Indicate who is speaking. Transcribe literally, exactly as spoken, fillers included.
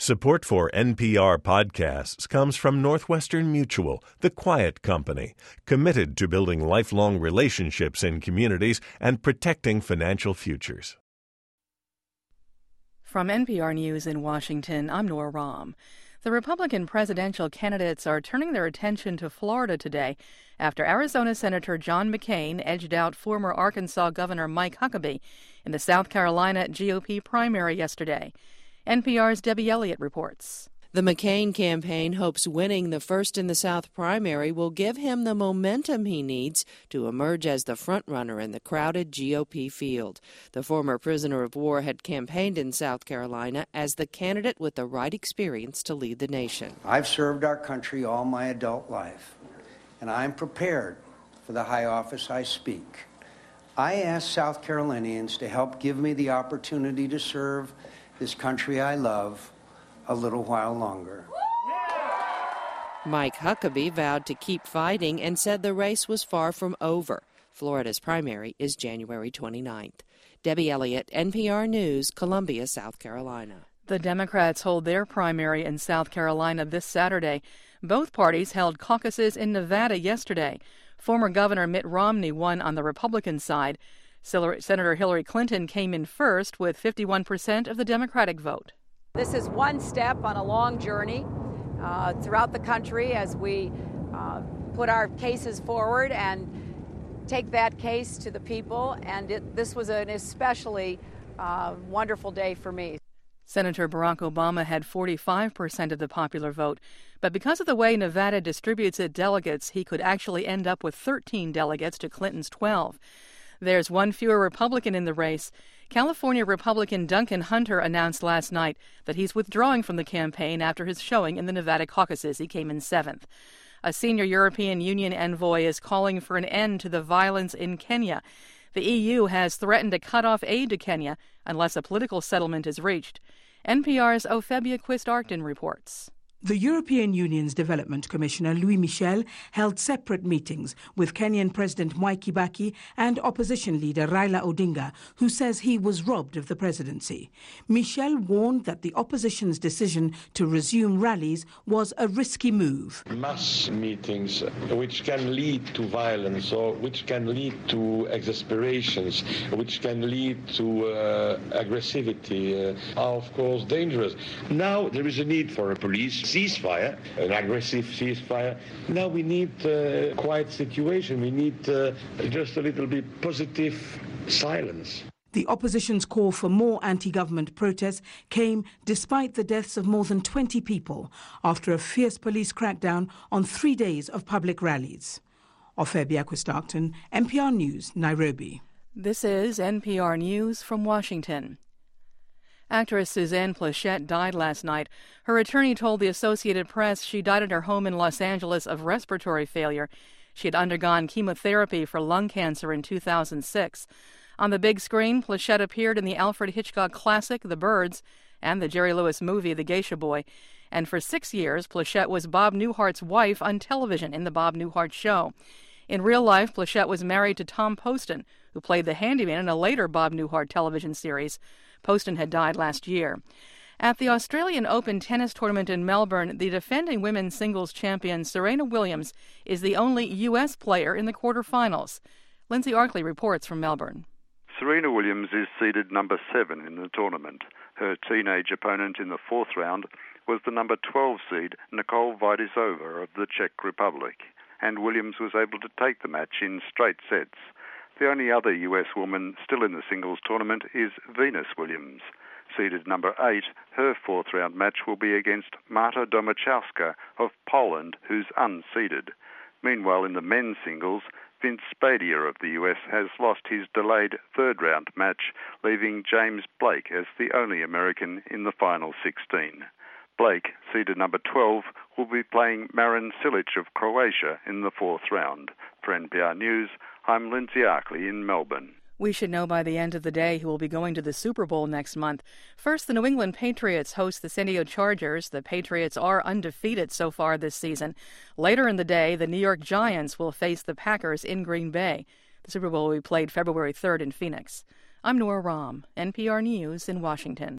Speaker 1: Support for N P R podcasts comes from Northwestern Mutual, the quiet company, committed to building lifelong relationships in communities and protecting financial futures.
Speaker 2: From N P R News in Washington, I'm Nora Rahm. The Republican presidential candidates are turning their attention to Florida today after Arizona Senator John McCain edged out former Arkansas Governor Mike Huckabee in the South Carolina G O P primary yesterday. N P R's Debbie Elliott reports.
Speaker 3: The McCain campaign hopes winning the First in the South primary will give him the momentum he needs to emerge as the frontrunner in the crowded G O P field. The former prisoner of war had campaigned in South Carolina as the candidate with the right experience to lead the nation.
Speaker 4: I've served our country all my adult life, and I'm prepared for the high office I speak. I ask South Carolinians to help give me the opportunity to serve this country I love a little while longer.
Speaker 3: Mike Huckabee vowed to keep fighting and said the race was far from over. Florida's primary is January twenty-ninth. Debbie Elliott, N P R News, Columbia, South Carolina.
Speaker 2: The Democrats hold their primary in South Carolina this Saturday. Both parties held caucuses in Nevada yesterday. Former Governor Mitt Romney won on the Republican side. Senator Hillary Clinton came in first with fifty-one percent of the Democratic vote.
Speaker 5: This is one step on a long journey uh, throughout the country as we uh, put our cases forward and take that case to the people. And it, this was an especially uh, wonderful day for me.
Speaker 2: Senator Barack Obama had forty-five percent of the popular vote, but because of the way Nevada distributes its delegates, he could actually end up with thirteen delegates to Clinton's twelve. There's one fewer Republican in the race. California Republican Duncan Hunter announced last night that he's withdrawing from the campaign after his showing in the Nevada caucuses. He came in seventh. A senior European Union envoy is calling for an end to the violence in Kenya. The E U has threatened to cut off aid to Kenya unless a political settlement is reached. N P R's Ophebia Quist-Arcton reports.
Speaker 6: The European Union's Development Commissioner Louis Michel held separate meetings with Kenyan President Mwai Kibaki and opposition leader Raila Odinga, who says he was robbed of the presidency. Michel warned that the opposition's decision to resume rallies was a risky move.
Speaker 7: Mass meetings which can lead to violence or which can lead to exasperations, which can lead to uh, aggressivity uh, are of course dangerous. Now there is a need for a police ceasefire, an aggressive ceasefire. Now we need a quiet situation. We need uh, just a little bit positive silence.
Speaker 6: The opposition's call for more anti-government protests came despite the deaths of more than twenty people after a fierce police crackdown on three days of public rallies. Ophebia Quist-Arcton, N P R News, Nairobi.
Speaker 2: This is N P R News from Washington. Actress Suzanne Pleshette died last night. Her attorney told the Associated Press she died at her home in Los Angeles of respiratory failure. She had undergone chemotherapy for lung cancer in two thousand six. On the big screen, Pleshette appeared in the Alfred Hitchcock classic The Birds and the Jerry Lewis movie The Geisha Boy. And for six years, Pleshette was Bob Newhart's wife on television in The Bob Newhart Show. In real life, Pleshette was married to Tom Poston, who played the handyman in a later Bob Newhart television series. Poston had died last year. At the Australian Open tennis tournament in Melbourne, the defending women's singles champion Serena Williams is the only U S player in the quarterfinals. Lindsay Arkley reports from Melbourne.
Speaker 8: Serena Williams is seeded number seven in the tournament. Her teenage opponent in the fourth round was the number twelve seed Nicole Vaidisova of the Czech Republic, and Williams was able to take the match in straight sets. The only other U S woman still in the singles tournament is Venus Williams. Seeded number eight, her fourth-round match will be against Marta Domachowska of Poland, who's unseeded. Meanwhile, in the men's singles, Vince Spadea of the U S has lost his delayed third-round match, leaving James Blake as the only American in the final sixteen. Blake, seeded number twelve, will be playing Marin Cilic of Croatia in the fourth round. For N P R News, I'm Lindsay Arkley in Melbourne.
Speaker 2: We should know by the end of the day who will be going to the Super Bowl next month. First, the New England Patriots host the San Diego Chargers. The Patriots are undefeated so far this season. Later in the day, the New York Giants will face the Packers in Green Bay. The Super Bowl will be played February third in Phoenix. I'm Nora Rahm, N P R News in Washington.